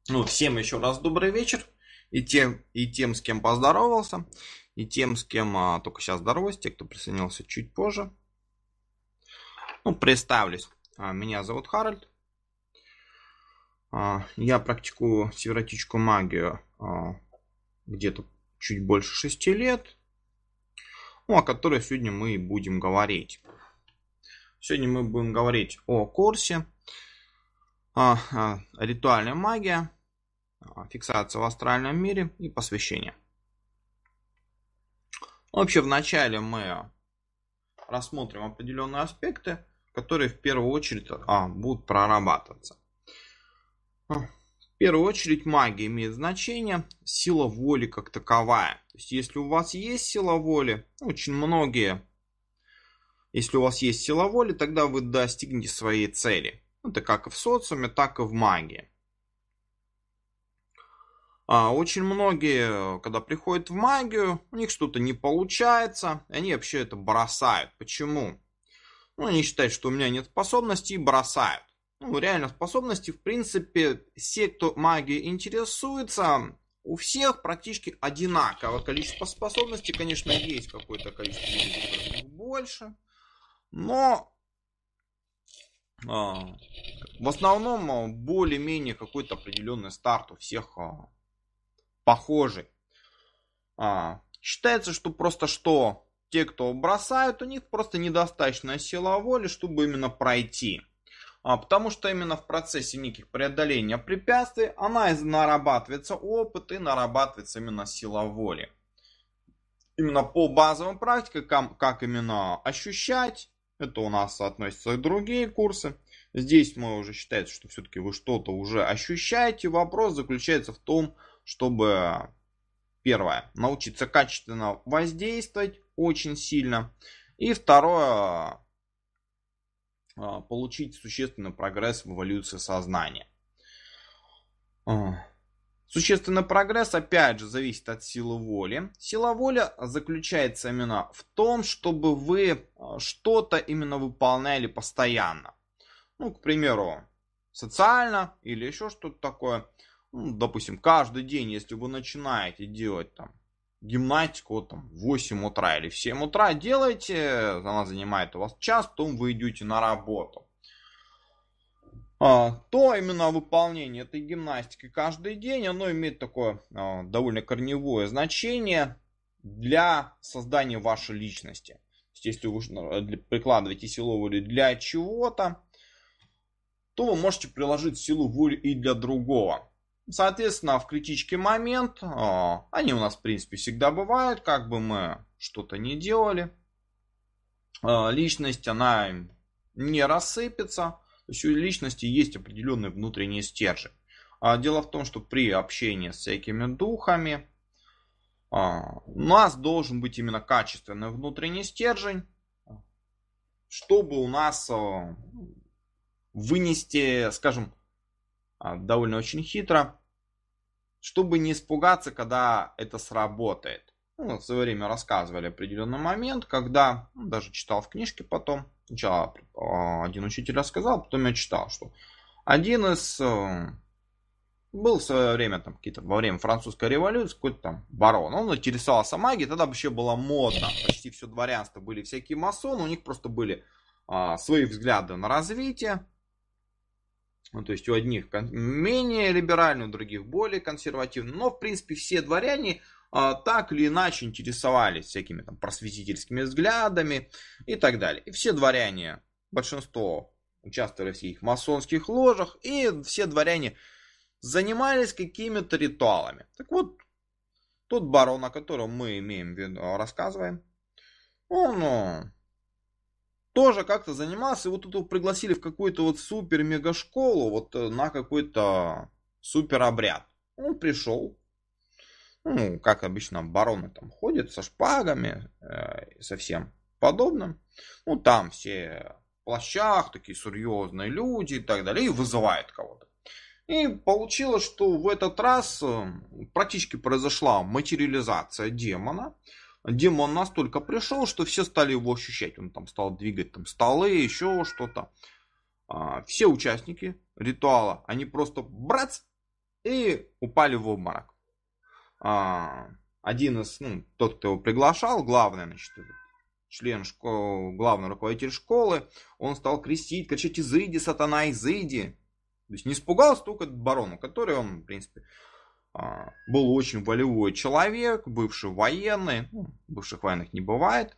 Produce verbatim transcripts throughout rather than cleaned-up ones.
Ну, всем еще раз добрый вечер. И тем, и тем, с кем поздоровался, и тем, с кем а, только сейчас здороваюсь, те, кто присоединился чуть позже. Ну, представлюсь. А, меня зовут Харальд. А, я практикую северотическую магию а, где-то чуть больше шести лет, ну, о которой сегодня мы и будем говорить. Сегодня мы будем говорить о курсе а, а, ритуальная магия, а, фиксация в астральном мире и посвящение. Вообще, вначале мы рассмотрим определенные аспекты, которые в первую очередь а, будут прорабатываться. В первую очередь магия имеет значение, сила воли как таковая. То есть, если у вас есть сила воли, очень многие, если у вас есть сила воли, тогда вы достигнете своей цели. Это как и в социуме, так и в магии. А очень многие, когда приходят в магию, у них что-то не получается, и они вообще это бросают. Почему? Ну, они считают, что у меня нет способностей, и бросают. Ну, реально способности, в принципе, все, кто магией интересуется, у всех практически одинаковое количество способностей. Конечно, есть какое-то количество людей, которых больше, но а, в основном более-менее какой-то определенный старт у всех а, похожий. А, считается, что просто что те, кто бросают, у них просто недостаточная сила воли, чтобы именно пройти. А, потому что именно в процессе неких преодоления препятствий она нарабатывается опыт и нарабатывается именно сила воли. Именно по базовым практикам, как именно ощущать, это у нас относится и другие курсы. Здесь мы уже считается, что все-таки вы что-то уже ощущаете. Вопрос заключается в том, чтобы, первое, научиться качественно воздействовать очень сильно. И второе, получить существенный прогресс в эволюции сознания. Существенный прогресс, опять же, зависит от силы воли. Сила воли заключается именно в том, чтобы вы что-то именно выполняли постоянно. Ну, к примеру, социально или еще что-то такое. Ну, допустим, каждый день, если вы начинаете делать там гимнастику вот, там, в восемь утра или в семь утра делаете, она занимает у вас час, потом вы идете на работу. А, то именно выполнение этой гимнастики каждый день, оно имеет такое а, довольно корневое значение для создания вашей личности. То есть, если вы прикладываете силу воли для чего-то, то вы можете приложить силу воли и для другого. Соответственно, в критический момент, а, они у нас в принципе всегда бывают, как бы мы что-то не делали, а, личность, она не рассыпется. То есть у личности есть определенный внутренний стержень. А дело в том, что при общении с всякими духами а, у нас должен быть именно качественный внутренний стержень, чтобы у нас а, вынести, скажем, а, довольно очень хитро, чтобы не испугаться, когда это сработает. Ну, в свое время рассказывали определенный момент, когда, ну, даже читал в книжке потом, сначала один учитель рассказал, потом я читал, что один из, был в свое время, там, какие-то, во время французской революции, какой-то там барон, он интересовался магией, тогда вообще было модно, почти все дворянство были всякие масоны, у них просто были а, свои взгляды на развитие. Ну, то есть у одних менее либеральные, у других более консервативные. Но, в принципе, все дворяне а, так или иначе интересовались всякими там просветительскими взглядами и так далее. И все дворяне, большинство участвовали в всех масонских ложах, и все дворяне занимались какими-то ритуалами. Так вот, тот барон, о котором мы имеем в виду, рассказываем, он тоже как-то занимался, и вот тут его пригласили в какую-то вот супер-мега-школу, вот на какой-то супер-обряд. Он пришел, ну, как обычно бароны там ходят со шпагами э, и со всем подобным. Ну, там все в плащах, такие серьезные люди и так далее, и вызывают кого-то. И получилось, что в этот раз практически произошла материализация демона. Демон настолько пришел, что все стали его ощущать. Он там стал двигать там столы, еще что-то. А, все участники ритуала, они просто брац, и упали в обморок. А, один из, ну, тот, кто его приглашал, главный, значит, член школы, главный руководитель школы, он стал крестить, кричать: изыди, сатана, изыди. То есть не испугался только барону, который он, в принципе, был очень волевой человек, бывший военный, ну, бывших военных не бывает.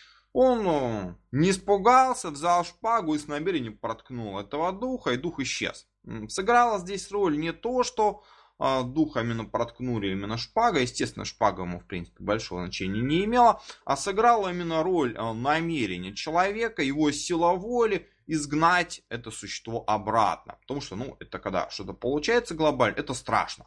Он не испугался, взял шпагу и с намерением проткнул этого духа, и дух исчез. Сыграла здесь роль не то, что духа именно проткнули именно шпага, естественно, шпага ему, в принципе, большого значения не имела, а сыграла именно роль намерения человека, его сила воли изгнать это существо обратно. Потому что, ну, это когда что-то получается глобально, это страшно.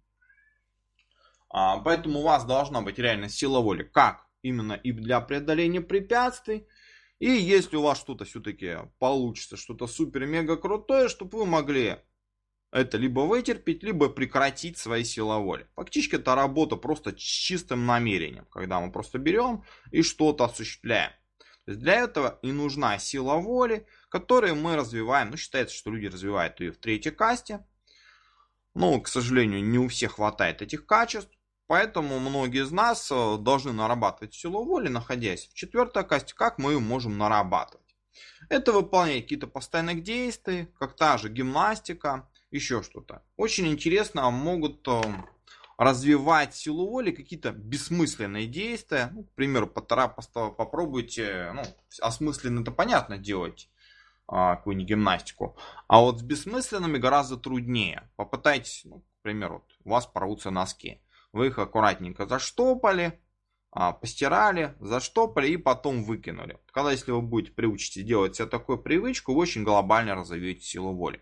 Поэтому у вас должна быть реально сила воли, как именно и для преодоления препятствий. И если у вас что-то все-таки получится, что-то супер-мега крутое, чтобы вы могли это либо вытерпеть, либо прекратить свои силы воли. Фактически это работа просто с чистым намерением, когда мы просто берем и что-то осуществляем. То есть для этого и нужна сила воли, которую мы развиваем. Ну, считается, что люди развивают ее в третьей касте. Но, к сожалению, не у всех хватает этих качеств. Поэтому многие из нас должны нарабатывать силу воли, находясь в четвертой касте. Как мы ее можем нарабатывать? Это выполнение каких-то постоянных действий, как та же гимнастика, еще что-то. Очень интересно, могут развивать силу воли какие-то бессмысленные действия. Ну, к примеру, попробуйте, ну, осмысленно это понятно делать, какую-нибудь гимнастику. А вот с бессмысленными гораздо труднее. Попытайтесь, ну, к примеру, вот у вас порвутся носки. Вы их аккуратненько заштопали, постирали, заштопали и потом выкинули. Когда, если вы будете приучитесь делать себе такую привычку, вы очень глобально разовьете силу воли.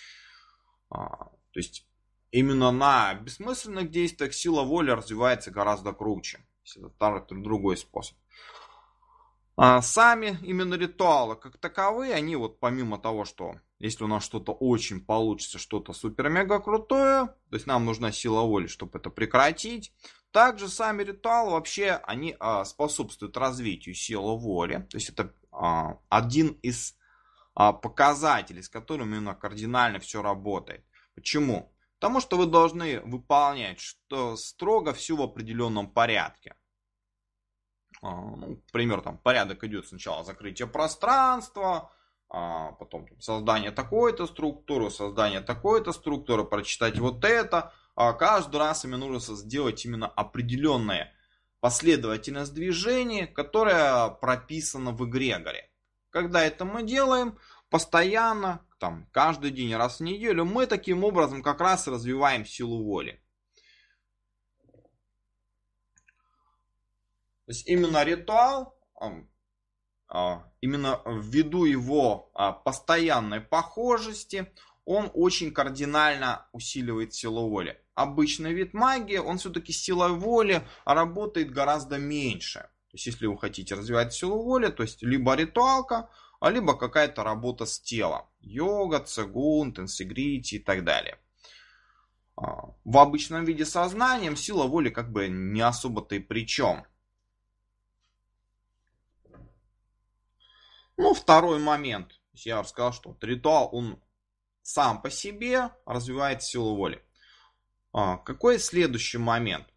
То есть именно на бессмысленных действиях сила воли развивается гораздо круче. Это второй, другой способ. А сами именно ритуалы как таковые, они вот помимо того, что если у нас что-то очень получится, что-то супер-мега крутое, то есть нам нужна сила воли, чтобы это прекратить. Также сами ритуалы вообще, они а, способствуют развитию силы воли. То есть это а, один из а, показателей, с которым именно кардинально все работает. Почему? Потому что вы должны выполнять что строго все в определенном порядке. Ну, к примеру, там порядок идет сначала закрытие пространства, потом создание такой-то структуры, создание такой-то структуры, прочитать вот это. Каждый раз им нужно сделать именно определенная последовательность движений, которая прописана в эгрегоре. Когда это мы делаем постоянно, там, каждый день, раз в неделю, мы таким образом как раз развиваем силу воли. То есть именно ритуал, именно ввиду его постоянной похожести, он очень кардинально усиливает силу воли. Обычный вид магии, он все-таки силой воли работает гораздо меньше. То есть если вы хотите развивать силу воли, то есть либо ритуалка, либо какая-то работа с телом. Йога, цигун, тенсигрити и так далее. В обычном виде сознанием сила воли как бы не особо-то и при чем. Ну, второй момент. Я уже сказал, что ритуал, он сам по себе развивает силу воли. А, какой следующий момент?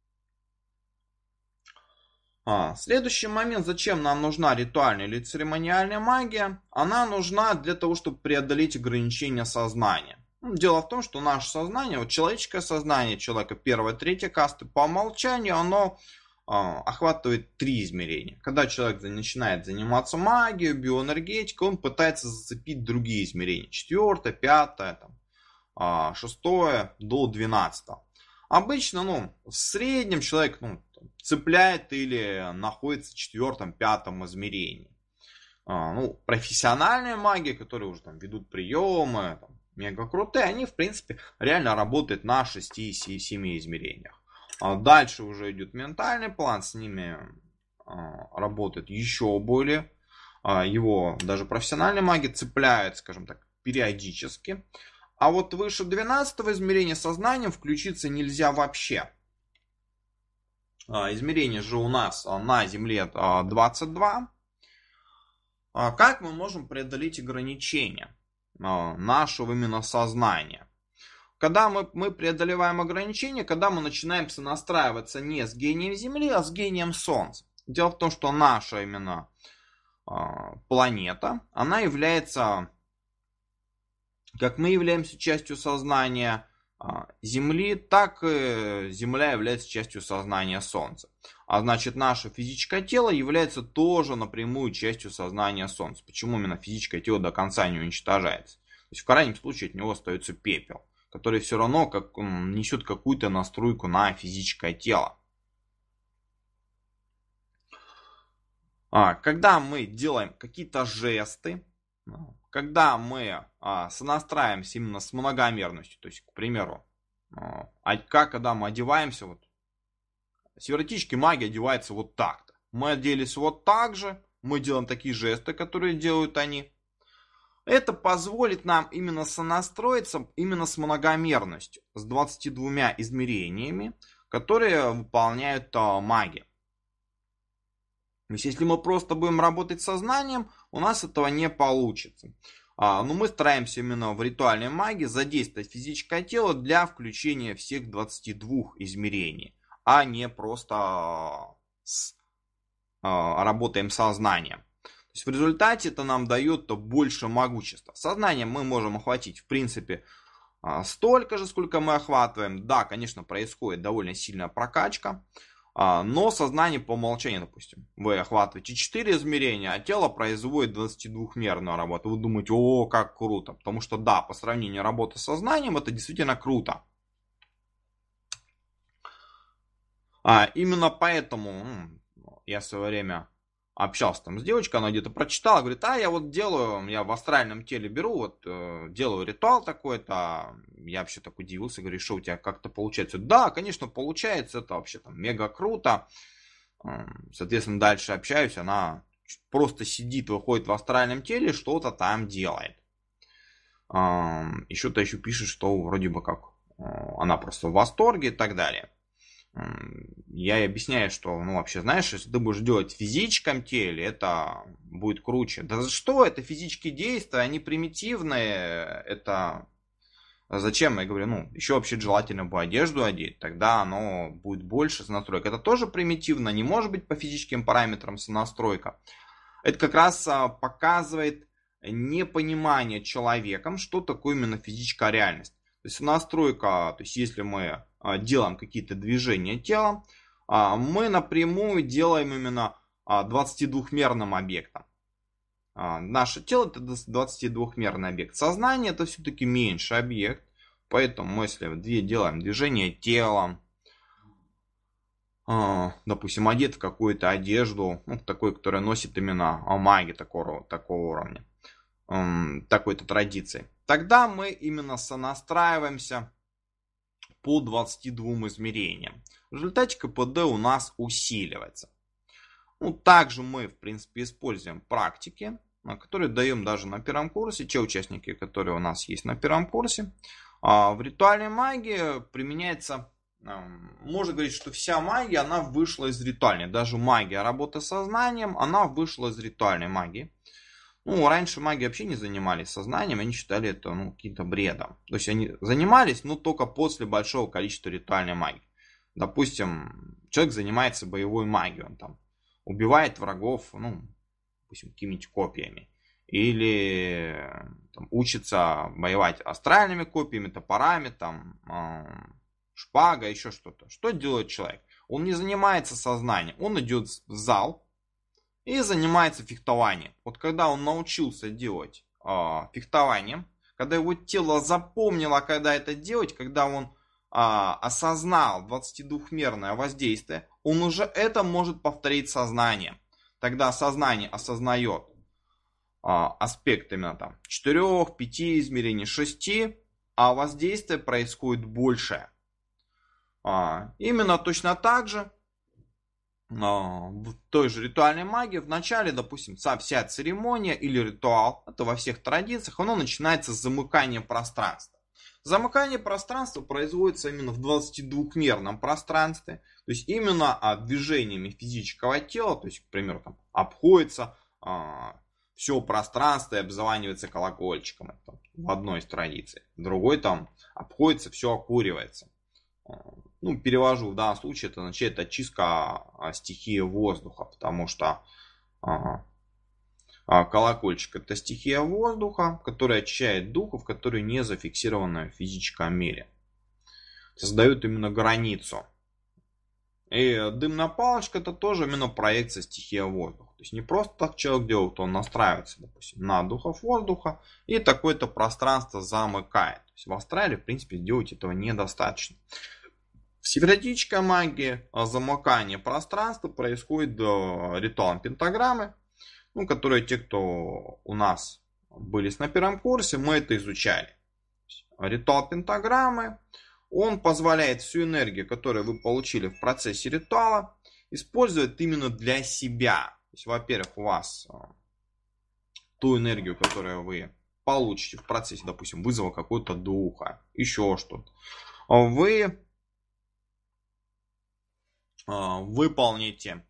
А, следующий момент, зачем нам нужна ритуальная или церемониальная магия? Она нужна для того, чтобы преодолеть ограничения сознания. Дело в том, что наше сознание, вот человеческое сознание человека первой, третьей касты, по умолчанию, оно охватывает три измерения. Когда человек начинает заниматься магией, биоэнергетикой, он пытается зацепить другие измерения. Четвертое, пятое, там, шестое до двенадцатого. Обычно, ну, в среднем человек, ну, цепляет или находится в четвертом, пятом измерении. Ну, профессиональные маги, которые уже там ведут приемы, там, мега крутые, они, в принципе, реально работают на шести-семи измерениях. Дальше уже идет ментальный план, с ними работает еще более. Его даже профессиональные маги цепляют, скажем так, периодически. А вот выше двенадцатого измерения сознанием включиться нельзя вообще. Измерение же у нас на Земле двадцать два. Как мы можем преодолеть ограничения нашего именно сознания? когда мы, мы преодолеваем ограничения, когда мы начинаем сонастраиваться не с гением Земли, а с гением Солнца. Дело в том, что наша именно э, планета, она является, как мы являемся частью сознания Земли, так и Земля является частью сознания Солнца. А значит, наше физическое тело является тоже напрямую частью сознания Солнца. Почему именно физическое тело до конца не уничтожается? То есть в крайнем случае от него остается пепел, который все равно как, несет какую-то настройку на физическое тело. А, когда мы делаем какие-то жесты, когда мы а, сонастраиваемся именно с многомерностью, то есть, к примеру, а, как когда мы одеваемся, вот, теоретически магия одевается вот так-то. Мы оделись вот так же, мы делаем такие жесты, которые делают они. Это позволит нам именно сонастроиться именно с многомерностью, с двадцатью двумя измерениями, которые выполняют а, маги. То есть, если мы просто будем работать сознанием, у нас этого не получится. А, но мы стараемся именно в ритуальной магии задействовать физическое тело для включения всех двадцати двух измерений, а не просто с, а, работаем сознанием. То есть, в результате это нам дает больше могущества. Сознанием мы можем охватить, в принципе, столько же, сколько мы охватываем. Да, конечно, происходит довольно сильная прокачка. Но сознание по умолчанию, допустим, вы охватываете четыре измерения, а тело производит двадцатидвухмерную работу. Вы думаете, о, как круто. Потому что да, по сравнению работы с сознанием, это действительно круто. А, именно поэтому ну, я в свое время общался там с девочкой, она где-то прочитала, говорит, а я вот делаю, я в астральном теле беру, вот э, делаю ритуал такой-то. Я вообще так удивился, говорю, что у тебя как-то получается? Да, конечно, получается, это вообще там мега круто. Соответственно, дальше общаюсь, она просто сидит, выходит в астральном теле, что-то там делает. И что-то еще пишет, что вроде бы как она просто в восторге и так далее. Я ей объясняю, что, ну, вообще, знаешь, если ты будешь делать в физическом теле, это будет круче. Да за что? Это физические действия, они примитивные, это... Зачем? Я говорю, ну, еще вообще желательно бы одежду одеть, тогда оно будет больше сонастроек. Это тоже примитивно, не может быть по физическим параметрам сонастройка. Это как раз показывает непонимание человеком, что такое именно физическая реальность. То есть сонастройка, то есть если мы делаем какие-то движения телом, мы напрямую делаем именно двадцатидвухмерным объектом. Наше тело это двадцатидвухмерный объект. Сознание это все-таки меньший объект. Поэтому мы если делаем движение телом, допустим, одет в какую-то одежду, ну, такой, которая носит именно маги такого, такого уровня, такой-то традиции, тогда мы именно сонастраиваемся по двадцати двум измерениям. В результате КПД у нас усиливается. Ну, также мы, в принципе, используем практики, которые даем даже на первом курсе. Те участники, которые у нас есть на первом курсе. В ритуальной магии применяется, можно говорить, что вся магия, она вышла из ритуальной. Даже магия работы с сознанием, она вышла из ритуальной магии. Ну, раньше маги вообще не занимались сознанием, они считали это ну, каким-то бредом. То есть они занимались, но только после большого количества ритуальной магии. Допустим, человек занимается боевой магией, он там убивает врагов, ну, допустим, какими-нибудь копьями. Или там, учится воевать астральными копьями, топорами, там, э, шпага, еще что-то. Что делает человек? Он не занимается сознанием, он идет в зал и занимается фехтованием. Вот когда он научился делать э, фехтование, когда его тело запомнило, когда это делать, когда он э, осознал двадцатидвухмерное воздействие, он уже это может повторить сознанием. Тогда сознание осознает а, аспект именно там четырех, пяти измерений, шести, а воздействие происходит большее. А, именно точно так же а, в той же ритуальной магии в начале, допустим, вся церемония или ритуал, это во всех традициях, оно начинается с замыкания пространства. Замыкание пространства производится именно в двадцатидвухмерном пространстве, то есть именно движениями физического тела, то есть, к примеру, там, обходится, все пространство и обзванивается колокольчиком. Это в одной из традиций. В другой там обходится, все окуривается. Ну, перевожу в данном случае, это означает очистка стихии воздуха, потому что а, а, колокольчик это стихия воздуха, которая очищает духов, которые не зафиксированы в физическом мире. Создают именно границу. И дымная палочка это тоже именно проекция стихии воздуха. То есть не просто так человек делает, он настраивается, допустим, на духов воздуха и такое-то пространство замыкает. То есть в астрале, в принципе, сделать этого недостаточно. В северотической магии замыкание пространства происходит ритуалом пентаграммы, ну, которые те, кто у нас были на первом курсе, мы это изучали. Ритуал пентаграммы, он позволяет всю энергию, которую вы получили в процессе ритуала, использовать именно для себя. То есть, во-первых, у вас ту энергию, которую вы получите в процессе, допустим, вызова какого-то духа, еще что-то, вы выполните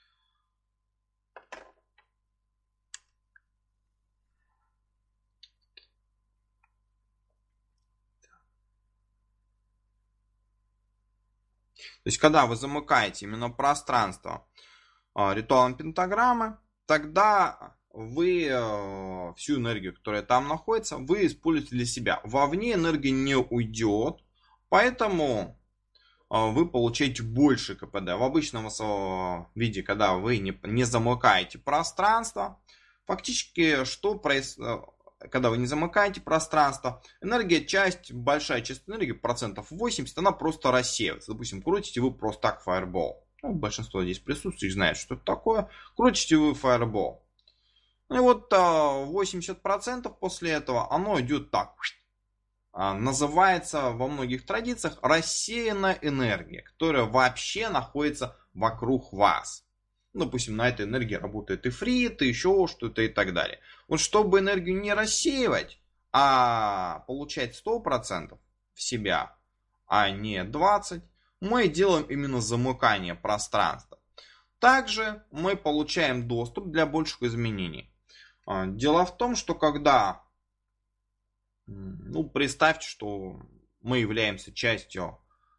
То есть, когда вы замыкаете именно пространство ритуалом пентаграммы, тогда вы всю энергию, которая там находится, вы используете для себя. Вовне энергия не уйдет, поэтому вы получаете больше КПД. В обычном виде, когда вы не, не замыкаете пространство, фактически, что происходит, когда вы не замыкаете пространство, энергия, часть, большая часть энергии, процентов восемьдесят, она просто рассеивается. Допустим, крутите вы просто так фаербол. Ну, большинство здесь присутствующих знает, что это такое. Крутите вы фаербол. Ну и вот восемьдесят процентов после этого оно идет так. Называется во многих традициях рассеянная энергия, которая вообще находится вокруг вас. Ну, допустим, на этой энергии работает ифрит, еще что-то и так далее. Вот чтобы энергию не рассеивать, а получать сто процентов в себя, а не двадцать процентов, мы делаем именно замыкание пространства. Также мы получаем доступ для больших изменений. Дело в том, что когда... Ну, представьте, что мы являемся частью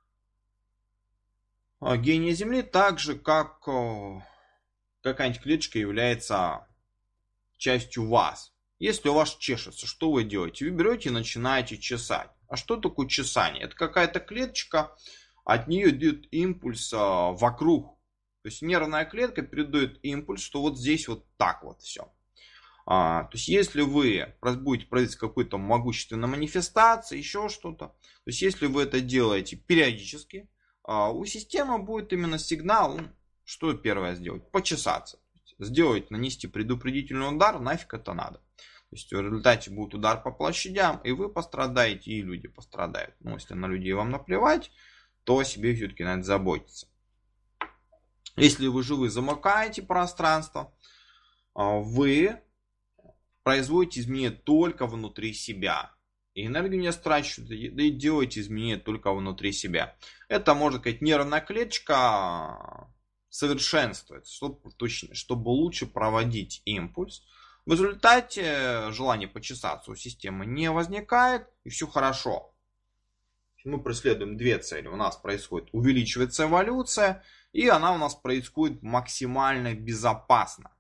гения Земли, так же, как какая-нибудь клеточка является частью вас. Если у вас чешется, что вы делаете? Вы берете и начинаете чесать. А что такое чесание? Это какая-то клеточка, от нее идет импульс вокруг. То есть нервная клетка передает импульс, что вот здесь вот так вот все. А, то есть, если вы будете производить какую-то могущественную манифестацию, еще что-то, то есть, если вы это делаете периодически, а, у системы будет именно сигнал, ну, что первое сделать? Почесаться. Сделать, нанести предупредительный удар, нафиг это надо. То есть, в результате будет удар по площадям, и вы пострадаете, и люди пострадают. Ну, если на людей вам наплевать, то о себе все-таки надо заботиться. Если вы же вы замыкаете пространство, вы производите изменения только внутри себя. И энергию не страчиваете, и делаете изменения только внутри себя. Это, можно сказать, нервная клеточка совершенствуется, чтобы, точнее, чтобы лучше проводить импульс. В результате желание почесаться у системы не возникает, и все хорошо. Мы преследуем две цели. У нас происходит увеличивается эволюция, и она у нас происходит максимально безопасно.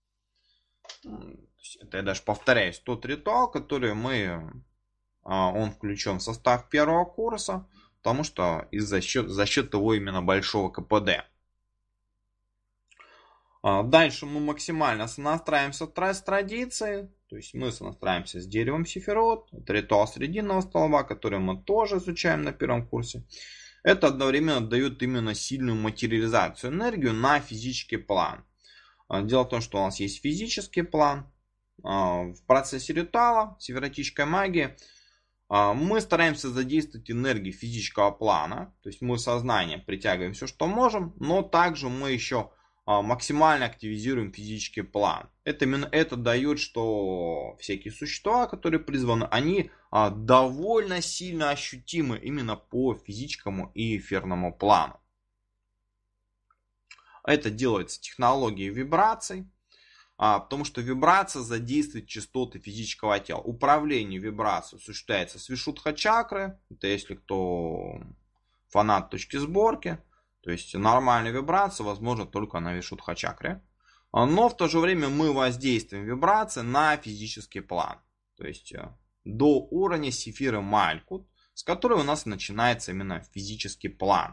Это я даже повторяюсь, тот ритуал, который мы, он включен в состав первого курса, потому что из-за счет, за счет его именно большого КПД. Дальше мы максимально сонастраиваемся с традицией, то есть мы сонастраиваемся с деревом Сефирот, это ритуал срединного столба, который мы тоже изучаем на первом курсе. Это одновременно дает именно сильную материализацию энергии на физический план. Дело в том, что у нас есть физический план. В процессе ритуала, северотической магии, мы стараемся задействовать энергию физического плана. То есть мы сознанием притягиваем все, что можем, но также мы еще максимально активизируем физический план. Это именно это дает, что всякие существа, которые призваны, они довольно сильно ощутимы именно по физическому и эфирному плану. Это делается технологией вибраций. А, потому что вибрация задействует частоты физического тела. Управление вибрацией осуществляется с вишудха-чакры. Это если кто фанат точки сборки. То есть нормальная вибрация возможна только на вишудха-чакре. Но в то же время мы воздействуем вибрации на физический план. То есть до уровня сефиры Малькут, с которой у нас начинается именно физический план.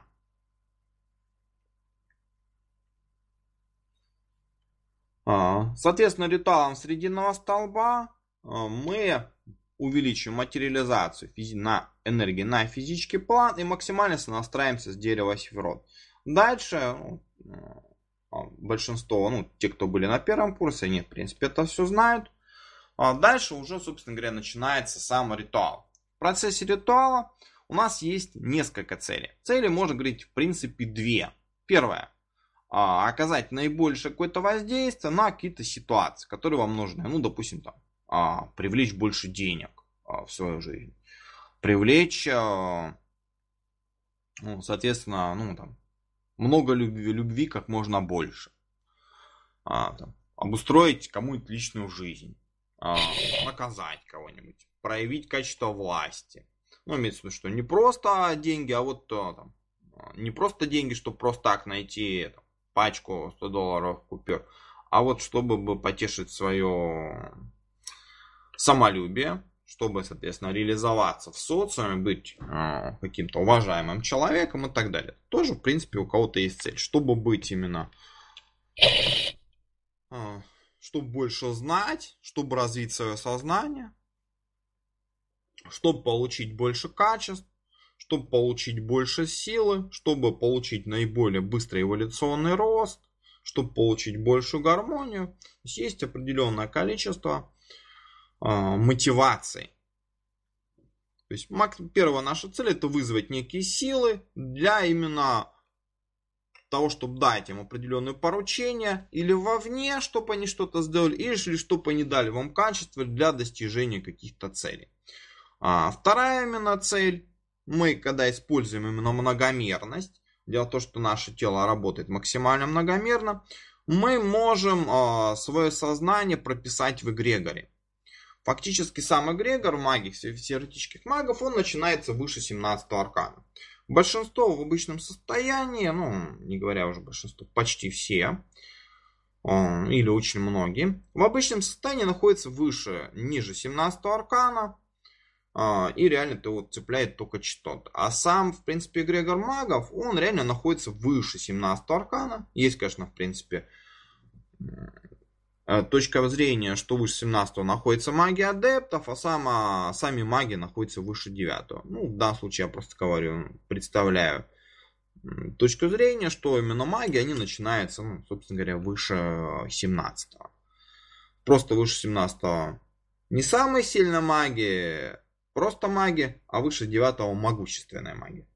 Соответственно, ритуалом срединного столба мы увеличиваем материализацию на энергии на физический план и максимально сонастраиваемся с дерева Сефирот. Дальше большинство, ну, те, кто были на первом курсе, они, в принципе, это все знают. Дальше уже, собственно говоря, начинается сам ритуал. В процессе ритуала у нас есть несколько целей. Цели, можно говорить, в принципе, две. Первое. Оказать наибольшее какое-то воздействие на какие-то ситуации, которые вам нужны. Ну, допустим, там, привлечь больше денег в свою жизнь. Привлечь, ну, соответственно, ну, там, много любви, любви как можно больше. Там, обустроить кому-нибудь личную жизнь. Наказать кого-нибудь. Проявить качество власти. Ну, имеется в виду, что не просто деньги, а вот там, не просто деньги, чтобы просто так найти там, пачку сто долларов купюр, а вот чтобы бы потешить свое самолюбие, чтобы, соответственно, реализоваться в социуме, быть э, каким-то уважаемым человеком и так далее. Тоже, в принципе, у кого-то есть цель, чтобы быть именно, э, чтобы больше знать, чтобы развить свое сознание, чтобы получить больше качеств, чтобы получить больше силы, чтобы получить наиболее быстрый эволюционный рост, чтобы получить большую гармонию. То есть, есть определенное количество э, мотиваций. То есть первая наша цель — это вызвать некие силы для именно того, чтобы дать им определенные поручения или вовне, чтобы они что-то сделали, или чтобы они дали вам качество для достижения каких-то целей. А вторая именно цель. Мы, когда используем именно многомерность, дело в том, что наше тело работает максимально многомерно, мы можем э, свое сознание прописать в эгрегоре. Фактически сам эгрегор магии, теоретических магов, он начинается выше семнадцатого аркана. Большинство в обычном состоянии, ну, не говоря уже большинство, почти все, э, или очень многие, в обычном состоянии находятся выше, ниже семнадцатого аркана. И реально это вот цепляет только частоты. А сам, в принципе, эгрегор магов, он реально находится выше семнадцатого аркана. Есть, конечно, в принципе, точка зрения, что выше семнадцатого находится магия адептов, а сама, сами маги находятся выше девятого. Ну, в данном случае я просто говорю, представляю точку зрения, что именно маги, они начинаются, ну, собственно говоря, выше семнадцатого. Просто выше семнадцатого не самые сильные маги, просто маги, а выше девятого могущественная магия.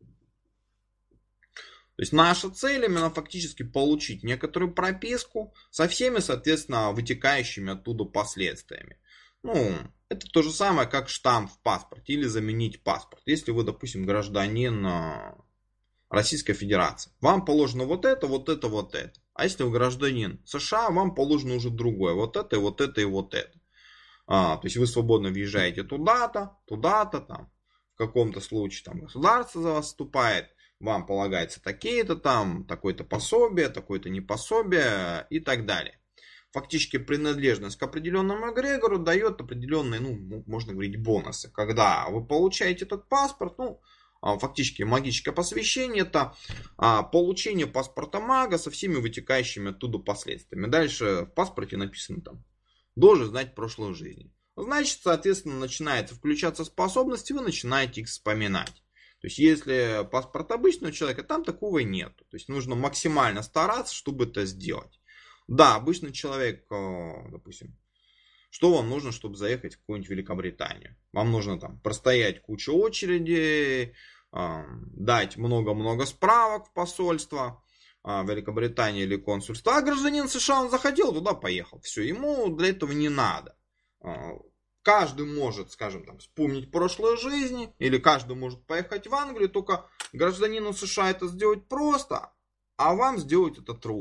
То есть наша цель именно фактически получить некоторую прописку со всеми, соответственно, вытекающими оттуда последствиями. Ну, это то же самое, как штамп в паспорте или заменить паспорт. Если вы, допустим, гражданин Российской Федерации, вам положено вот это, вот это, вот это. А если вы гражданин США, вам положено уже другое. Вот это, и вот это, и вот это. А, то есть вы свободно въезжаете туда-то, туда-то, там, в каком-то случае там государство за вас вступает, вам полагается такие-то там, такое-то пособие, такое-то не пособие и так далее. Фактически принадлежность к определенному эгрегору дает определенные, ну, можно говорить, бонусы. Когда вы получаете этот паспорт, ну, фактически магическое посвящение — это получение паспорта мага со всеми вытекающими оттуда последствиями. Дальше в паспорте написано там: должен знать прошлую жизнь. Значит, соответственно, начинается включаться способность, и вы начинаете их вспоминать. То есть, если паспорт обычного человека, там такого и нет. То есть, нужно максимально стараться, чтобы это сделать. Да, обычный человек, допустим, что вам нужно, чтобы заехать в какую-нибудь Великобританию? Вам нужно там простоять кучу очередей, дать много-много справок в посольство Великобритании или консульство. А гражданин США, он захотел, туда поехал. Все, ему для этого не надо. Каждый может, скажем, там, вспомнить прошлые жизни, или каждый может поехать в Англию, только гражданину США это сделать просто, а вам сделать это трудно.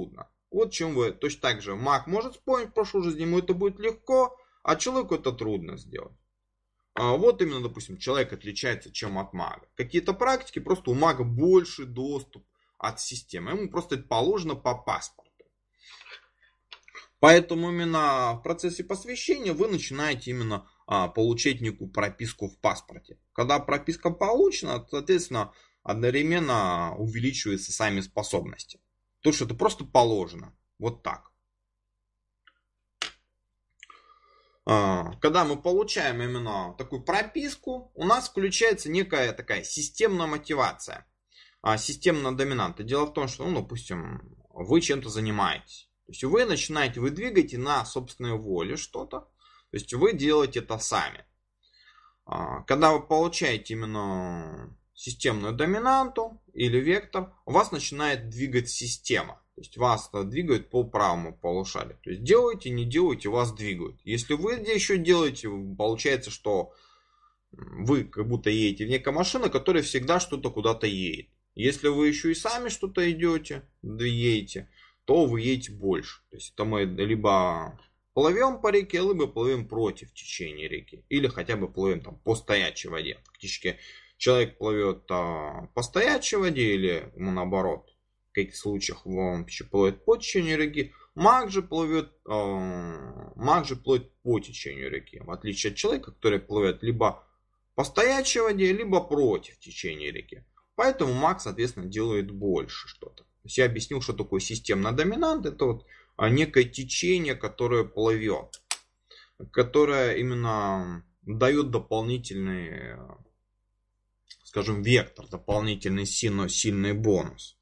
Вот чем вы точно так же. Маг может вспомнить прошлую жизнь, ему это будет легко, а человеку это трудно сделать. А вот именно, допустим, человек отличается чем от мага. Какие-то практики, просто у мага больше доступ от системы. Ему просто это положено по паспорту. Поэтому именно в процессе посвящения вы начинаете именно а, получать некую прописку в паспорте. Когда прописка получена, соответственно, одновременно увеличиваются сами способности. То, что это просто положено. Вот так. Когда мы получаем именно такую прописку, у нас включается некая такая системная мотивация. Системная доминанта. Дело в том, что, ну, допустим, вы чем-то занимаетесь. То есть вы начинаете, вы двигаете на собственной воле что-то. То есть вы делаете это сами. Когда вы получаете именно системную доминанту или вектор, у вас начинает двигать система. То есть вас двигают по правому полушарию. То есть делаете, не делаете, вас двигают. Если вы еще делаете, получается, что вы как будто едете в некая машина, которая всегда что-то куда-то едет. Если вы еще и сами что-то идете, да едете, то вы едете больше. То есть это мы либо плывем по реке, либо плывем против течения реки. Или хотя бы плывем там по стоячей воде. Фактически человек плывет а, по стоячей воде или ему наоборот. В каких случаях он плывет по течению реки. Маг же плывет, э, маг же плывет по течению реки. В отличие от человека, который плывет либо по стоячей воде, либо против течения реки. Поэтому маг, соответственно, делает больше что-то. То есть я объяснил, что такое системная доминанта. Это вот некое течение, которое плывет. Которое именно дает дополнительный, скажем, вектор. Дополнительный сильный, сильный бонус.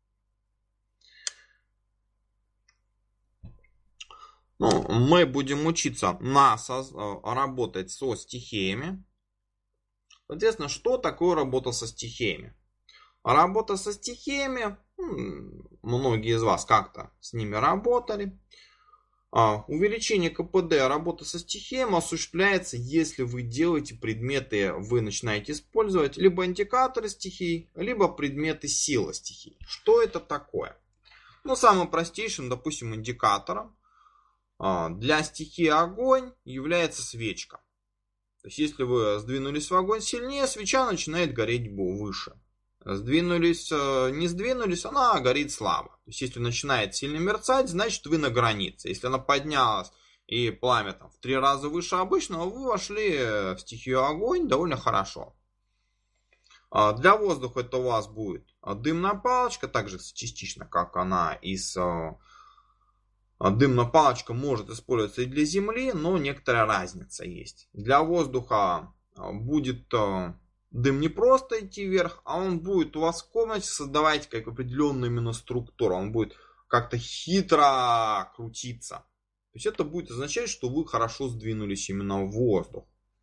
Ну, мы будем учиться на со, работать со стихиями. Соответственно, что такое работа со стихиями? Работа со стихиями, многие из вас как-то с ними работали. Увеличение ка пэ дэ работы со стихиями осуществляется, если вы делаете предметы, вы начинаете использовать либо индикаторы стихий, либо предметы силы стихий. Что это такое? Ну, самым простейшим, допустим, индикатором для стихии огонь является свечка. То есть, если вы сдвинулись в огонь сильнее, свеча начинает гореть выше. Сдвинулись, не сдвинулись, она горит слабо. То есть, если начинает сильно мерцать, значит вы на границе. Если она поднялась и пламя там в три раза выше обычного, вы вошли в стихию огонь довольно хорошо. Для воздуха это у вас будет дымная палочка, также частично как она из... Дымная палочка может использоваться и для земли, но некоторая разница есть. Для воздуха будет дым не просто идти вверх, а он будет у вас в комнате создавать как определенную именно структуру. Он будет как-то хитро крутиться. То есть это будет означать, что вы хорошо сдвинулись именно в воздух.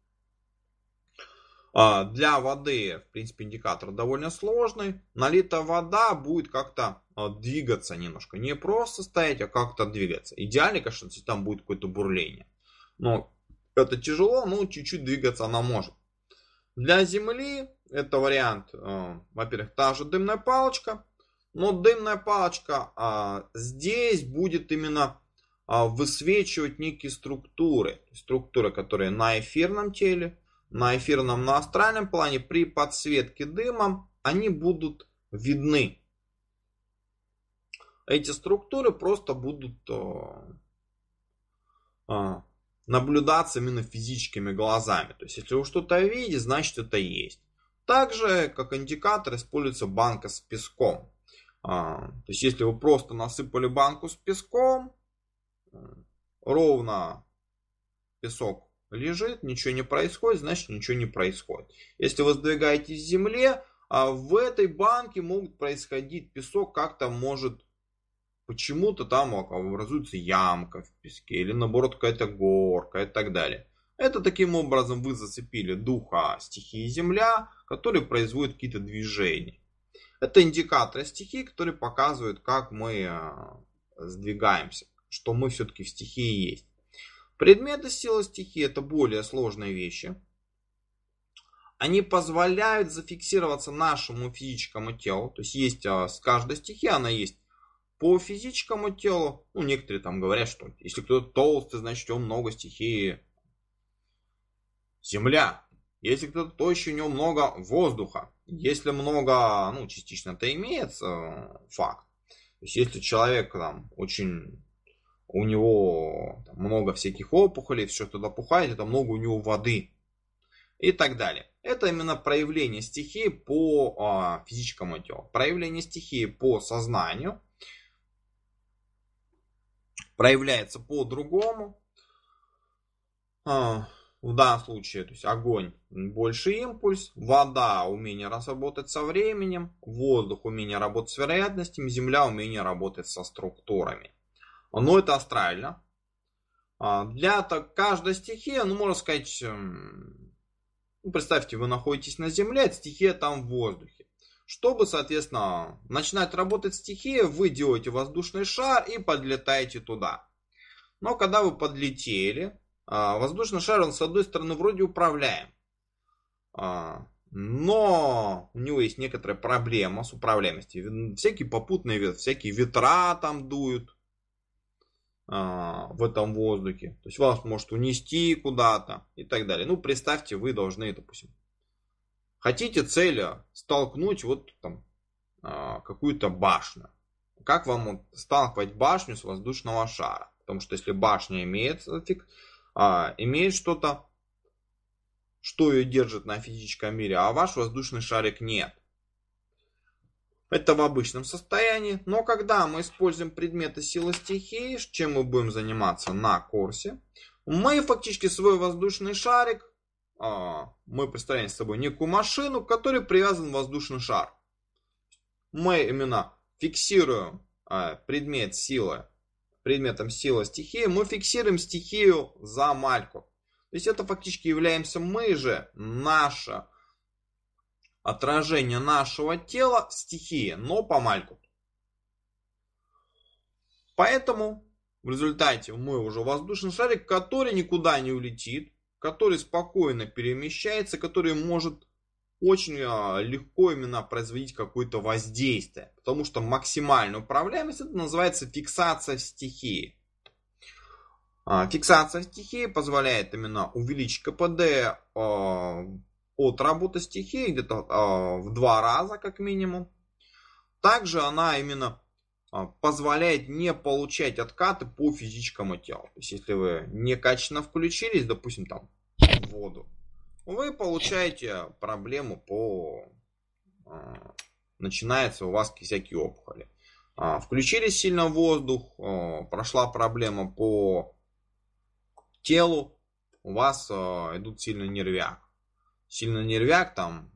Для воды, в принципе, индикатор довольно сложный. Налитая вода будет как-то двигаться немножко. Не просто стоять, а как-то двигаться. Идеально, конечно, если там будет какое-то бурление. Но это тяжело, но чуть-чуть двигаться она может. Для земли это вариант, во-первых, та же дымная палочка. Но дымная палочка здесь будет именно высвечивать некие структуры. Структуры, которые на эфирном теле. На эфирном, на астральном плане при подсветке дымом они будут видны. Эти структуры просто будут наблюдаться именно физическими глазами. То есть, если вы что-то видите, значит это есть. Также, как индикатор, используется банка с песком. То есть, если вы просто насыпали банку с песком, ровно песок лежит, ничего не происходит, значит ничего не происходит. Если вы сдвигаетесь в земле, в этой банке могут происходить песок, как-то может почему-то там образуется ямка в песке, или наоборот какая-то горка и так далее. Это таким образом вы зацепили духа стихии земля, который производит какие-то движения. Это индикаторы стихии, которые показывают, как мы сдвигаемся, что мы все-таки в стихии есть. Предметы силы стихии это более сложные вещи. Они позволяют зафиксироваться нашему физическому телу. То есть есть с каждой стихии она есть по физическому телу, ну, некоторые там говорят, что если кто-то толстый, значит, у него много стихии земля. Если кто-то тощий, у него много воздуха. Если много, ну, частично это имеется факт. То есть, если человек там очень, у него там, много всяких опухолей, все туда пухает, это много у него воды и так далее. Это именно проявление стихии по а, физическому телу. Проявление стихии по сознанию проявляется по-другому. А, в данном случае, то есть огонь больше импульс, вода умение работать со временем, воздух умение работать с вероятностями, земля умение работать со структурами. Но это астрально. Для каждой стихии, ну можно сказать, ну, представьте, вы находитесь на земле, а стихия там в воздухе. Чтобы, соответственно, начинать работать стихия, вы делаете воздушный шар и подлетаете туда. Но когда вы подлетели, воздушный шар, он с одной стороны вроде управляем. Но у него есть некоторая проблема с управляемостью. Всякие попутные ветры, всякие ветра там дуют в этом воздухе. То есть вас может унести куда-то и так далее. Ну, представьте, вы должны, допустим, хотите целью столкнуть вот там какую-то башню. Как вам сталкивать башню с воздушного шара? Потому что если башня имеет, имеет что-то, что ее держит на физическом мире, а ваш воздушный шарик нет. Это в обычном состоянии. Но когда мы используем предметы силы стихии, чем мы будем заниматься на курсе, мы фактически свой воздушный шарик, мы представляем с собой некую машину, к которой привязан воздушный шар. Мы именно фиксируем предмет силы, предметом силы стихии, мы фиксируем стихию за мальку. То есть это фактически являемся мы же, наше отражение нашего тела стихии, но по мальку. Поэтому в результате мы уже воздушный шарик, который никуда не улетит, который спокойно перемещается, который может очень легко именно производить какое-то воздействие. Потому что максимальная управляемость, это называется фиксация стихии. Фиксация стихии позволяет именно увеличить КПД от работы стихии где-то в два раза как минимум. Также она именно позволяет не получать откаты по физическому телу. То есть если вы некачественно включились, допустим, там в воду, вы получаете проблему по... Начинается у вас всякие опухоли. Включились сильно в воздух, прошла проблема по телу, у вас идут сильно нервяк. Сильно нервяк, там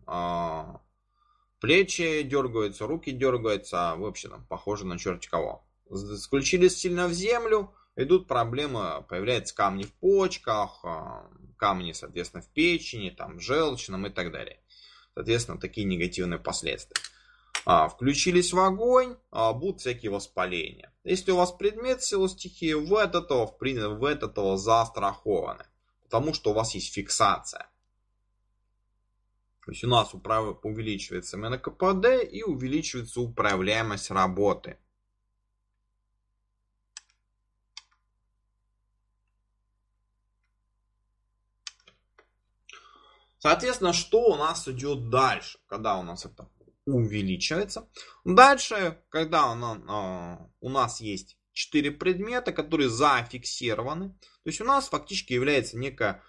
плечи дергаются, руки дергаются, вообще там похоже на черти кого. Включились сильно в землю, идут проблемы, появляются камни в почках, камни, соответственно, в печени, там, в желчном и так далее. Соответственно, такие негативные последствия. Включились в огонь, будут всякие воспаления. Если у вас предмет силы стихии, вы от этого, вы от этого застрахованы. Потому что у вас есть фиксация. То есть у нас управ... увеличивается именно КПД и увеличивается управляемость работы. Соответственно, что у нас идет дальше, когда у нас это увеличивается? Дальше, когда у нас, у нас есть четыре предмета, которые зафиксированы, то есть у нас фактически является некая...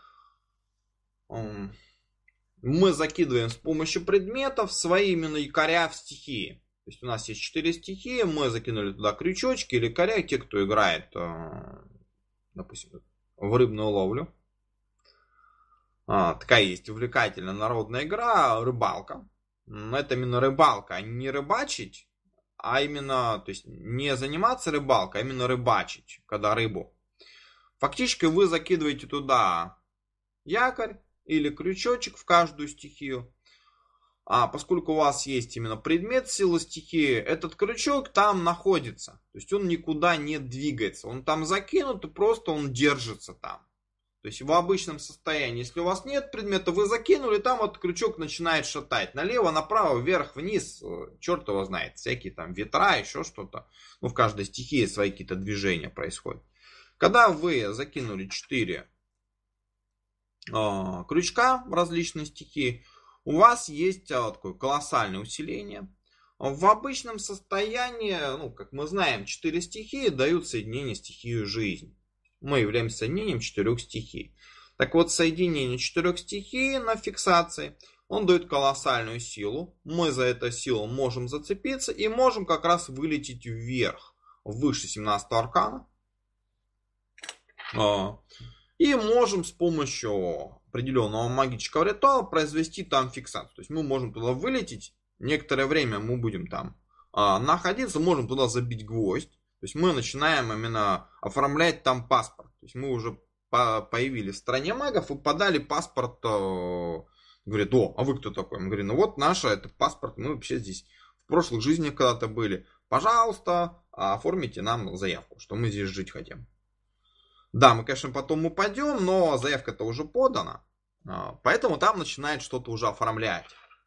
Мы закидываем с помощью предметов свои именно якоря в стихии. То есть у нас есть четыре стихии, мы закинули туда крючочки или якоря, те, кто играет, допустим, в рыбную ловлю. А, такая есть увлекательная народная игра, рыбалка. Это именно рыбалка, а не рыбачить, а именно, то есть не заниматься рыбалкой, а именно рыбачить, когда рыбу. Фактически вы закидываете туда якорь или крючочек в каждую стихию. А поскольку у вас есть именно предмет силы стихии, этот крючок там находится. То есть он никуда не двигается. Он там закинут и просто он держится там. То есть в обычном состоянии, если у вас нет предмета, вы закинули, там вот крючок начинает шатать. Налево, направо, вверх, вниз, черт его знает. Всякие там ветра, еще что-то. Ну, в каждой стихии свои какие-то движения происходят. Когда вы закинули четыре э, крючка в различные стихии, у вас есть э, такое колоссальное усиление. В обычном состоянии, ну, как мы знаем, четыре стихии дают соединение стихии жизнь. Мы являемся соединением четырех стихий. Так вот, соединение четырех стихий на фиксации, он дает колоссальную силу. Мы за эту силу можем зацепиться и можем как раз вылететь вверх, выше семнадцатого аркана. И можем с помощью определенного магического ритуала произвести там фиксацию. То есть мы можем туда вылететь, некоторое время мы будем там находиться, можем туда забить гвоздь. То есть мы начинаем именно оформлять там паспорт. То есть мы уже появились в стране магов и подали паспорт. Говорят, о, а вы кто такой? Мы говорим, ну вот наш это паспорт, мы вообще здесь в прошлых жизнях когда-то были. Пожалуйста, оформите нам заявку, что мы здесь жить хотим. Да, мы, конечно, потом упадем, но заявка-то уже подана. Поэтому там начинает что-то уже оформлять.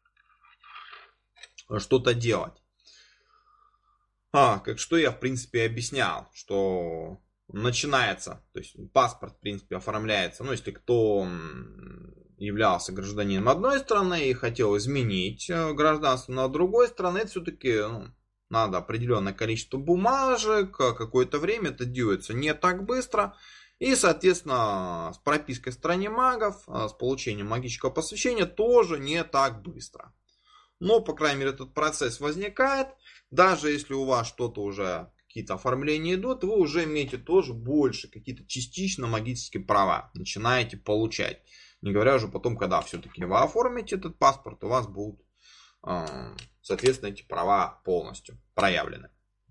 Что-то делать. А, как что я, в принципе, объяснял, что начинается, то есть паспорт, в принципе, оформляется, ну, если кто являлся гражданином одной страны и хотел изменить гражданство на другой страны, это все-таки ну, надо определенное количество бумажек, какое-то время это делается не так быстро, и, соответственно, с пропиской в стране магов, с получением магического посвящения тоже не так быстро. Но, по крайней мере, этот процесс возникает. Даже если у вас что-то уже, какие-то оформления идут, вы уже имеете тоже больше какие-то частично магические права. Начинаете получать. Не говоря уже потом, когда все-таки вы оформите этот паспорт, у вас будут, соответственно, эти права полностью проявлены.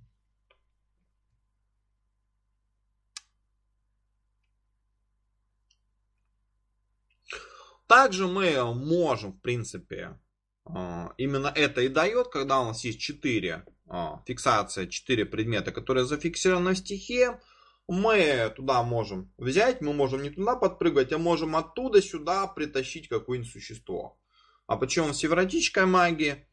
Также мы можем, в принципе, именно это и дает, когда у нас есть четыре фиксации, четыре предмета, которые зафиксированы в стихии. Мы туда можем взять, мы можем не туда подпрыгать, а можем оттуда сюда притащить какое-нибудь существо. А почему в северотической магии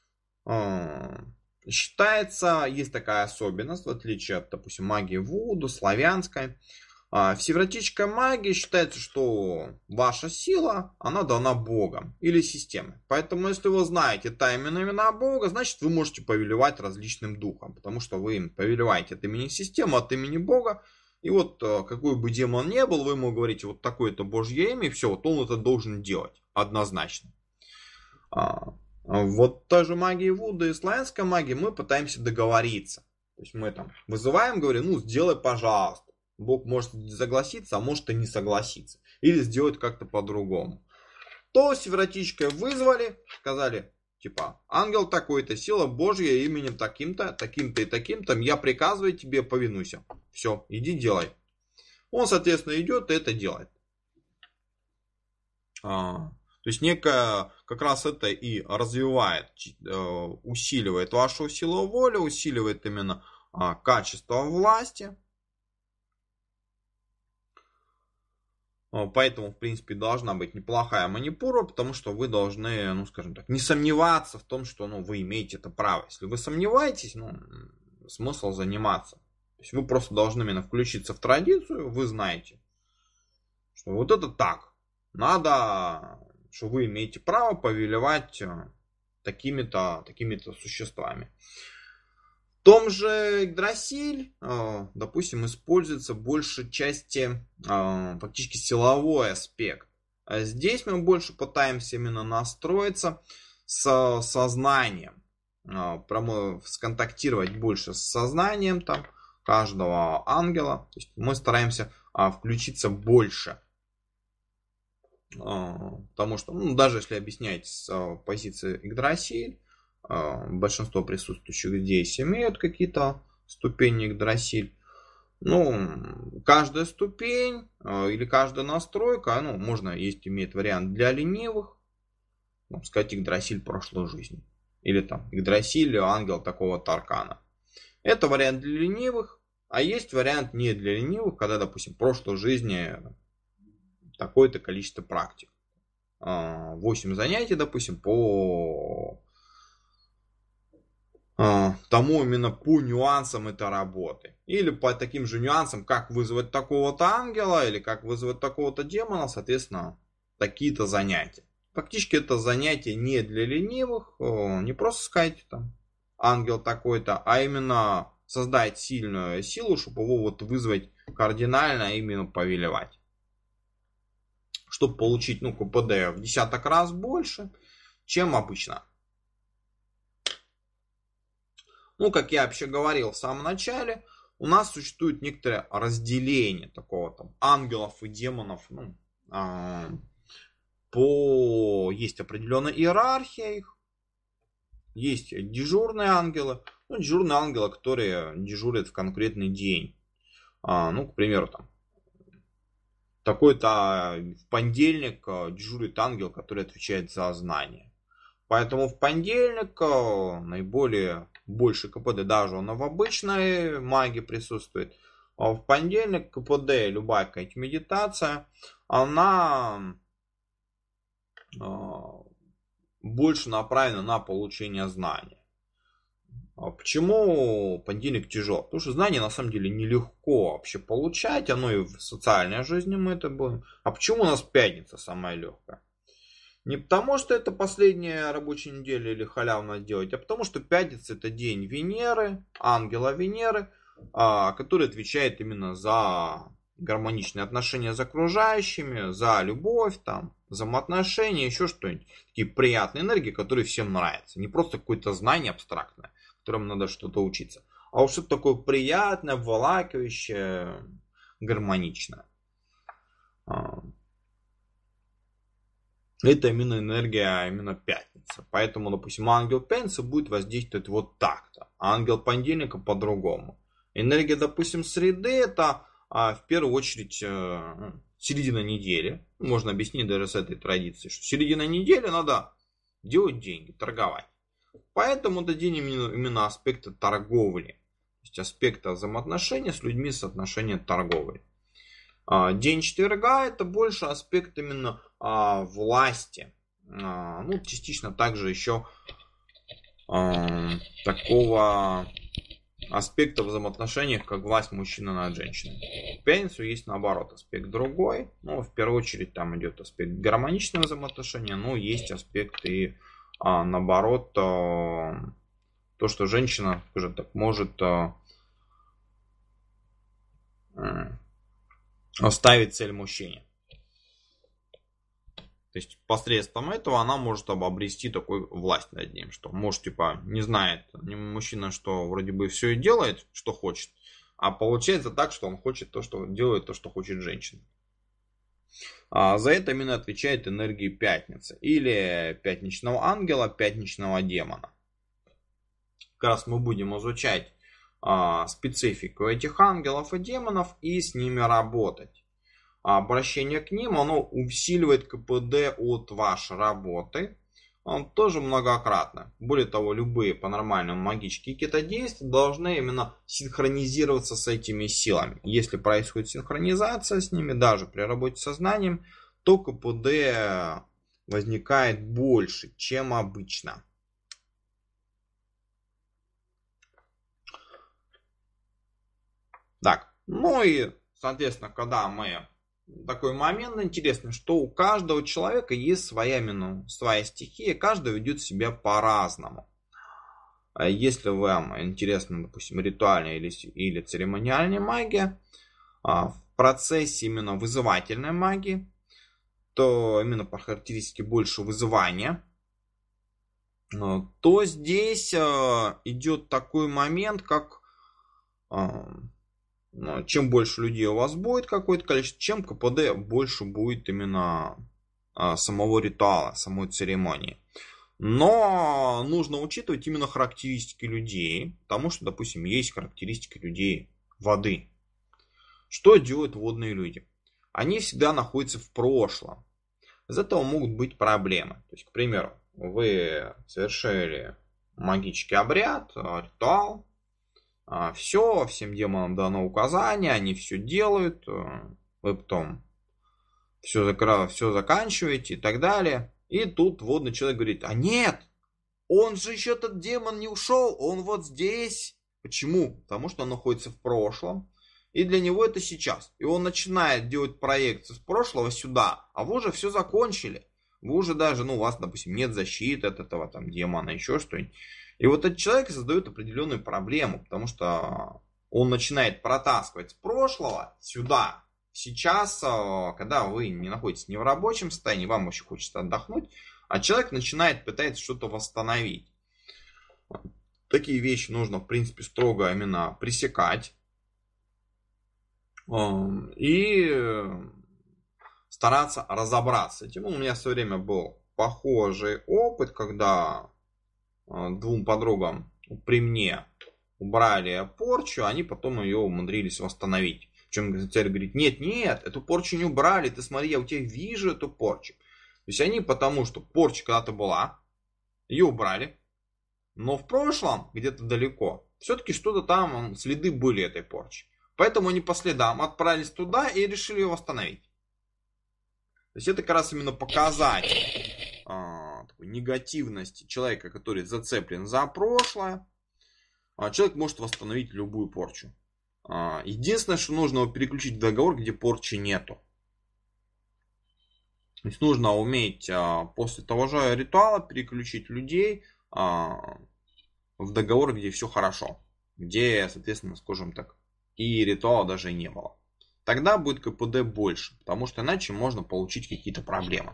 считается, есть такая особенность, в отличие от, допустим, магии Вуду, славянской. В северотической магии считается, что ваша сила, она дана Богом или системой. Поэтому, если вы знаете тайные имена Бога, значит, вы можете повелевать различным духом. Потому что вы им повелеваете от имени системы, от имени Бога. И вот, какой бы демон ни был, вы ему говорите, вот такое-то Божье имя, и все, вот он это должен делать. Однозначно. Вот та же магия Вуду и славянская магия, мы пытаемся договориться. То есть мы там вызываем, говорим, ну, сделай, пожалуйста. Бог может согласиться, а может и не согласиться. Или сделать как-то по-другому. То северотическое вызвали, сказали, типа, ангел такой-то, сила Божья именем таким-то, таким-то и таким-то, я приказываю тебе, повинуйся. Все, иди делай. Он, соответственно, идет и это делает. А, то есть некое, как раз это и развивает, усиливает вашу силу воли, усиливает именно а, качество власти. Поэтому, в принципе, должна быть неплохая манипура, потому что вы должны, ну, скажем так, не сомневаться в том, что ну, вы имеете это право. Если вы сомневаетесь, ну, смысл заниматься. То есть вы просто должны именно включиться в традицию, вы знаете, что вот это так. Надо, что вы имеете право повелевать такими-то, такими-то существами. В том же Игдрасиль, допустим, используется большей части фактически силовой аспект. А здесь мы больше пытаемся именно настроиться с сознанием, сконтактировать больше с сознанием там, каждого ангела. То есть мы стараемся включиться больше. Потому что, ну, даже если объяснять с позиции Игдрасиль, большинство присутствующих здесь имеют какие-то ступени Игдрасиль. Ну, каждая ступень или каждая настройка, ну, можно, есть, имеет вариант для ленивых, ну, сказать, Игдрасиль прошлой жизни. Или там Игдрасиль, ангел такого-то аркана. Это вариант для ленивых, а есть вариант не для ленивых, когда, допустим, в прошлой жизни такое-то количество практик. восемь занятий, допустим, по тому именно по нюансам этой работы. Или по таким же нюансам, как вызвать такого-то ангела, или как вызвать такого-то демона, соответственно, такие-то занятия. Фактически это занятие не для ленивых, не просто сказать там ангел такой-то, а именно создать сильную силу, чтобы его вот вызвать кардинально, именно повелевать. Чтобы получить, ну, КПД в десяток раз больше, чем обычно. Ну, как я вообще говорил в самом начале, у нас существует некоторое разделение такого там ангелов и демонов. Ну, а, по... Есть определенная иерархия их. Есть дежурные ангелы. Ну, дежурные ангелы, которые дежурят в конкретный день. А, ну, к примеру, там такой-то в понедельник дежурит ангел, который отвечает за знания. Поэтому в понедельник наиболее больше КПД, даже он в обычной магии присутствует. А в понедельник КПД, любая какая-то медитация, она больше направлена на получение знания. Почему понедельник тяжел? Потому что знания на самом деле нелегко вообще получать, оно и в социальной жизни мы это будем. А почему у нас пятница самая легкая? Не потому, что это последняя рабочая неделя или халявно делать, а потому, что пятница это день Венеры, ангела Венеры, который отвечает именно за гармоничные отношения с окружающими, за любовь, там, взаимоотношения, еще что-нибудь. Такие приятные энергии, которые всем нравятся. Не просто какое-то знание абстрактное, которому надо что-то учиться, а уж что-то такое приятное, обволакивающее, гармоничное. Это именно энергия именно пятницы. Поэтому, допустим, ангел пятницы будет воздействовать вот так-то. А ангел понедельника по-другому. Энергия, допустим, среды это а, в первую очередь а, середина недели. Можно объяснить даже с этой традицией, что середина недели надо делать деньги, торговать. Поэтому это день именно, именно аспекта торговли. То есть аспекта взаимоотношений с людьми, соотношения торговли. День четверга это больше аспект именно а, власти. А, ну, частично также еще а, такого аспекта в взаимоотношениях, как власть мужчины над женщиной. В пятницу есть наоборот аспект другой. Ну, в первую очередь там идет аспект гармоничного взаимоотношения. Но есть аспект и а, наоборот а, то, что женщина, скажем так, может а, ставить цель мужчине. То есть посредством этого она может обрести такую власть над ним, что может типа не знает мужчина, что вроде бы все и делает, что хочет, а получается так, что он хочет то, что делает то, что хочет женщина. А за это именно отвечает энергия пятницы или пятничного ангела, пятничного демона. Как раз мы будем изучать а, специфику этих ангелов и демонов и с ними работать. Обращение к ним, оно усиливает КПД от вашей работы. Он тоже многократно. Более того, любые по-нормальному магические какие-то действия должны именно синхронизироваться с этими силами. Если происходит синхронизация с ними, даже при работе со знанием, то КПД возникает больше, чем обычно. Так, ну и, соответственно, когда мы... Такой момент интересный, что у каждого человека есть своя, именно, своя стихия, каждый ведет себя по-разному. Если вам интересна, допустим, ритуальная или, или церемониальная магия, в процессе именно вызывательной магии, то именно по характеристике больше вызывания, то здесь идет такой момент, как... Чем больше людей у вас будет какое-то количество, чем КПД больше будет именно а, самого ритуала, самой церемонии. Но нужно учитывать именно характеристики людей, потому что, допустим, есть характеристики людей воды. Что делают водные люди? Они всегда находятся в прошлом. Из этого могут быть проблемы. То есть, к примеру, вы совершили магический обряд, ритуал. Все, всем демонам дано указание, они все делают. Вы потом все, закра... все заканчиваете и так далее. И тут водный человек говорит, а нет, он же еще этот демон не ушел, он вот здесь. Почему? Потому что он находится в прошлом. И для него это сейчас. И он начинает делать проекцию с прошлого сюда. А вы уже все закончили. Вы уже даже, ну, у вас, допустим, нет защиты от этого там демона, еще что-нибудь. И вот этот человек создает определенную проблему. Потому что он начинает протаскивать с прошлого сюда. Сейчас, когда вы не находитесь не в рабочем состоянии, вам вообще хочется отдохнуть, а человек начинает пытаться что-то восстановить. Такие вещи нужно, в принципе, строго именно пресекать. И стараться разобраться с этим. У меня в свое время был похожий опыт, когда двум подругам при мне убрали порчу, они потом ее умудрились восстановить. Причем цель говорит, нет, нет, эту порчу не убрали, ты смотри, я у тебя вижу эту порчу. То есть они потому, что порча когда-то была, ее убрали, но в прошлом, где-то далеко, все-таки что-то там, следы были этой порчи. Поэтому они по следам отправились туда и решили ее восстановить. То есть это как раз именно показатель а, такой негативности человека, который зацеплен за прошлое. А человек может восстановить любую порчу. А, единственное, что нужно его переключить в договор, где порчи нету. То есть нужно уметь а, после того же ритуала переключить людей а, в договор, где все хорошо. Где, соответственно, скажем так, и ритуала даже и не было. Тогда будет КПД больше, потому что иначе можно получить какие-то проблемы.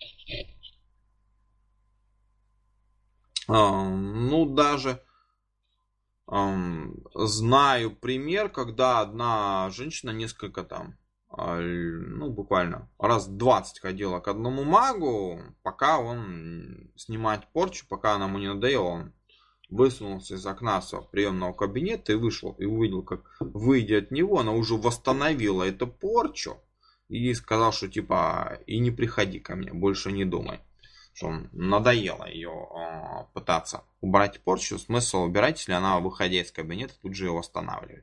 А, ну, даже а, знаю пример, когда одна женщина несколько там, а, ну, буквально раз двадцать ходила к одному магу, пока он снимать порчу, пока она ему не надоела, он высунулся из окна своего приемного кабинета и вышел. И увидел, как, выйдя от него, она уже восстановила эту порчу. И сказал, что типа, и не приходи ко мне, больше не думай. Что надоело ее э, пытаться убрать порчу. Смысл убирать, если она, выходя из кабинета, тут же ее восстанавливает.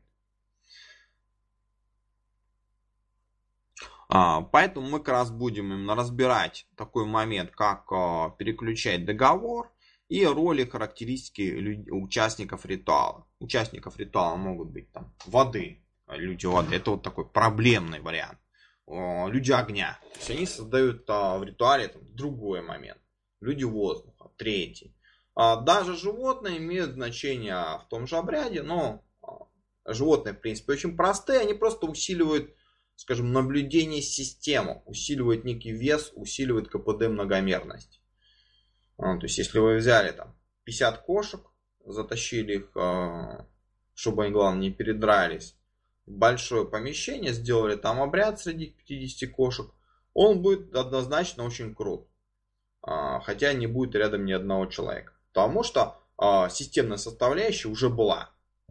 А, поэтому мы как раз будем именно разбирать такой момент, как э, переключать договор. И роли, характеристики участников ритуала. Участников ритуала могут быть там воды, люди воды. Это вот такой проблемный вариант. Люди огня. То есть они создают в ритуале там, другой момент. Люди воздуха, третий. Даже животные имеют значение в том же обряде, но животные, в принципе, очень простые. Они просто усиливают, скажем, наблюдение системы, усиливают некий вес, усиливают КПД многомерность. То есть, если вы взяли там пятьдесят кошек, затащили их, чтобы они, главное, не передрались, в большое помещение, сделали там обряд среди пятидесяти кошек, он будет однозначно очень крут. Хотя не будет рядом ни одного человека. Потому что системная составляющая уже была.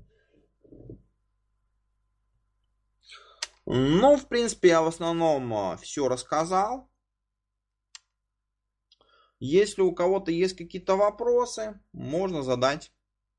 Ну, в принципе, я в основном все рассказал. Если у кого-то есть какие-то вопросы, можно задать.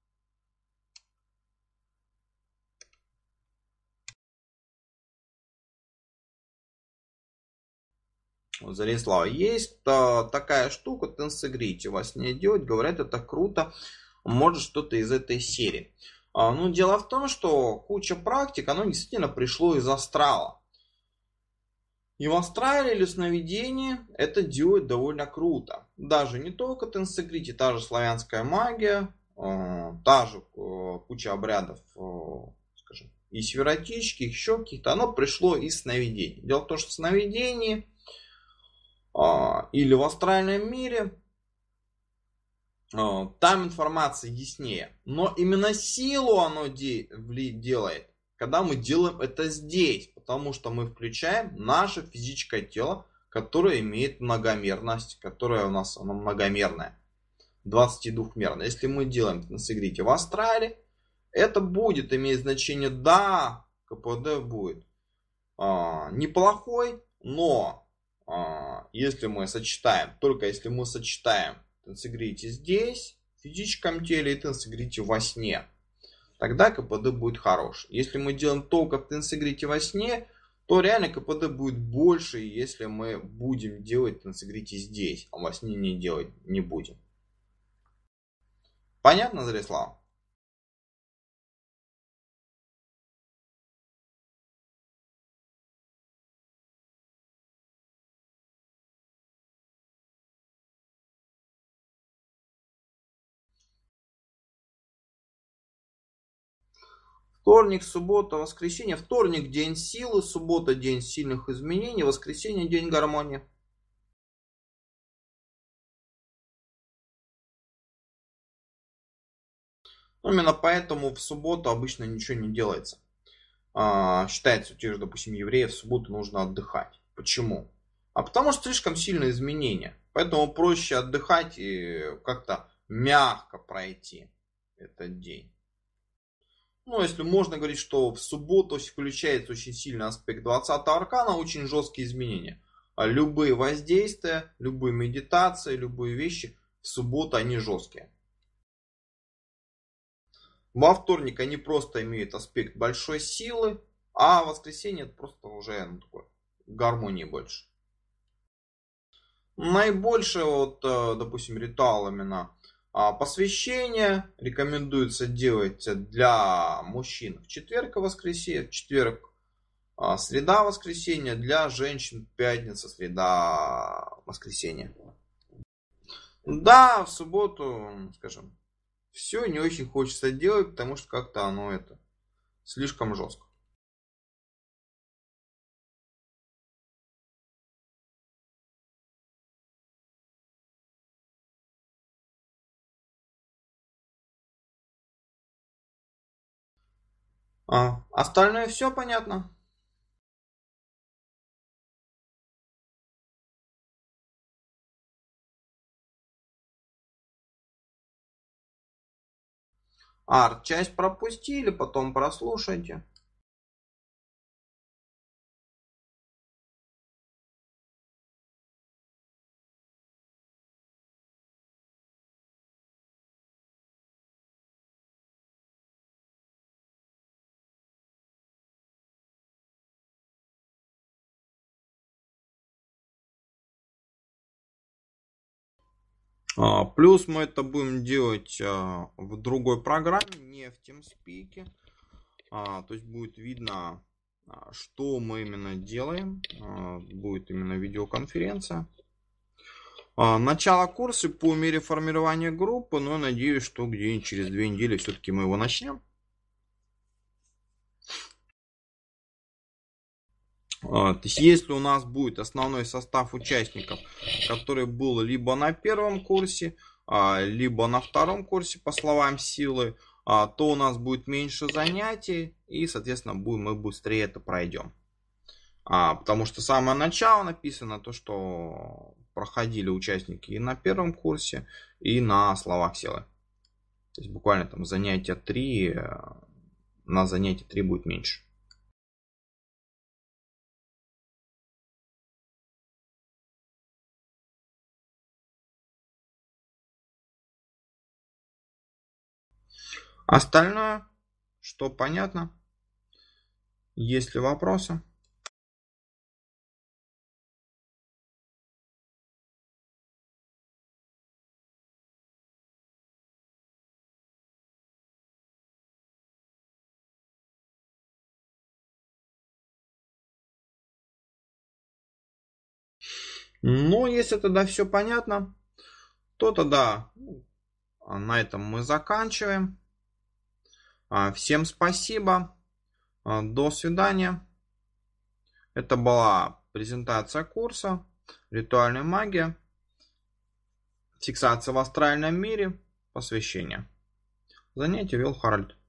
Вот, Зарислава, есть а, такая штука, Tensegrity, во сне делать, говорят, это круто, может что-то из этой серии. А, ну, дело в том, что куча практик, оно действительно пришло из астрала. И в астрале или сновидении это делает довольно круто. Даже не только Tensegrity, та же славянская магия, э, та же э, куча обрядов, э, скажем, и сферотических, еще каких-то, оно пришло из сновидений. Дело в том, что в сновидении э, или в астральном мире э, там информация яснее. Но именно силу оно де- делает, когда мы делаем это здесь. Потому что мы включаем наше физическое тело, которое имеет многомерность, которая у нас она многомерная, двадцатидвухмерная. Если мы делаем Tensegrity в астрале, это будет иметь значение, да, КПД будет а, неплохой, но а, если мы сочетаем, только если мы сочетаем Tensegrity здесь, в физическом теле, и Tensegrity во сне, тогда КПД будет хорош. Если мы делаем только в Tensegrity во сне, то реально КПД будет больше, если мы будем делать тенсогрити здесь, а во сне не делать не будем. Понятно, Зарислав? Вторник, суббота, воскресенье. Вторник день силы, суббота день сильных изменений, воскресенье день гармонии. Именно поэтому в субботу обычно ничего не делается. А, считается у тех же, допустим, евреев, в субботу нужно отдыхать. Почему? А потому что слишком сильные изменения. Поэтому проще отдыхать и как-то мягко пройти этот день. Ну, если можно говорить, что в субботу включается очень сильный аспект двадцатого аркана, очень жесткие изменения. А любые воздействия, любые медитации, любые вещи в субботу они жесткие. Во вторник они просто имеют аспект большой силы, а в воскресенье это просто уже ну, такой, гармонии больше. Наибольшее, вот, допустим, ритуал именно посвящение рекомендуется делать для мужчин в четверг и воскресенье, в четверг, среда, воскресенье, для женщин пятница, среда, воскресенье. Да, в субботу, скажем, все не очень хочется делать, потому что как-то оно это слишком жестко. А, остальное все понятно? Арт, часть пропустили, потом прослушайте. А, плюс мы это будем делать а, в другой программе, не в TeamSpeak. А, то есть будет видно, а, что мы именно делаем. А, будет именно видеоконференция. А, начало курса по мере формирования группы, но надеюсь, что где-нибудь через две недели все-таки мы его начнем. То есть, если у нас будет основной состав участников, который был либо на первом курсе, либо на втором курсе по словам силы, то у нас будет меньше занятий и, соответственно, мы быстрее это пройдем. Потому что самое начало написано то, что проходили участники и на первом курсе, и на словах силы. То есть, буквально там занятия три, на занятие три будет меньше. Остальное, что понятно? Есть ли вопросы? Ну, если тогда все понятно, то тогда на этом мы заканчиваем. Всем спасибо. До свидания. Это была презентация курса «Ритуальная магия. Фиксация в астральном мире. Посвящение». Занятие вел Харальд.